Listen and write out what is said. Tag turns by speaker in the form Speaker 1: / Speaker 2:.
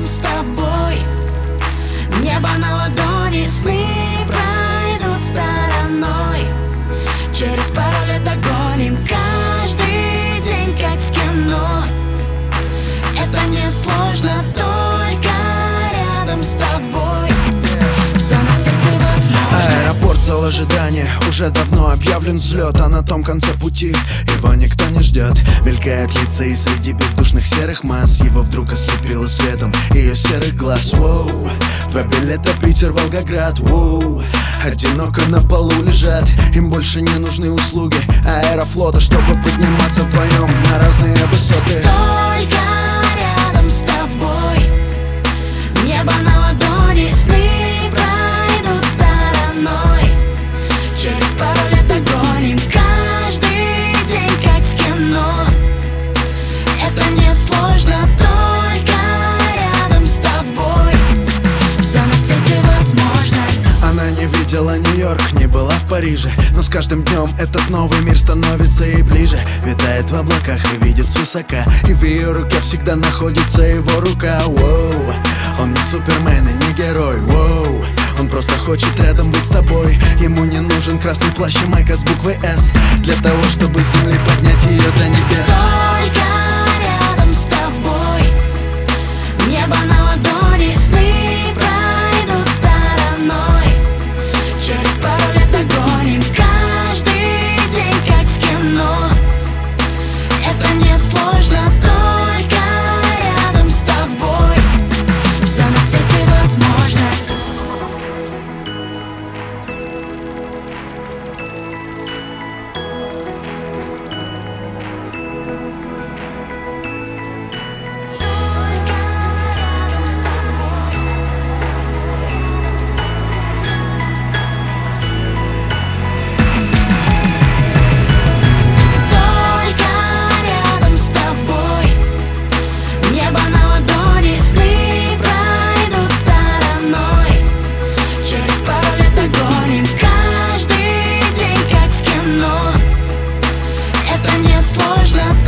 Speaker 1: рядом с тобой. Небо на ладони, сны пройдут стороной. Через пару лет догоним каждый день, как в кино. Это не сложно, только рядом с тобой. Все на свете возможно.
Speaker 2: Аэропорт, зал ожидания, уже давно объявлен взлет, а на том конце пути его никто не ждет. Мелькают лица, и среди бездушных серых масс его вдруг ослепило светом ее серых глаз. Воу, два билета Питер, Волгоград. Воу, одиноко на полу лежат, им больше не нужны услуги Аэрофлота, чтобы подниматься вдвоем на разные высоты.
Speaker 1: Только рядом с тобой. Небо на ладони, сны пройдут стороной. Через пару лет догоним каждый день, как в кино. Это не сложно, только рядом с тобой. Все на свете возможно.
Speaker 2: Она не видела Нью-Йорк, не была в Париже, но с каждым днем этот новый мир становится ей ближе. Витает в облаках и видит свысока, и в ее руке всегда находится его рука. Воу, он не Супермен и не герой. Воу, он просто хочет рядом быть с тобой. Ему не нужен красный плащ и майка с буквой «С» для того, чтобы с земли поднять ее до небес.
Speaker 1: Только рядом с тобой. Небо на ладони, сны пройдут стороной. Через пару лет догоним каждый день, как в кино. Это не сложно, только рядом с тобой. Все на свете возможно. Это не сложно.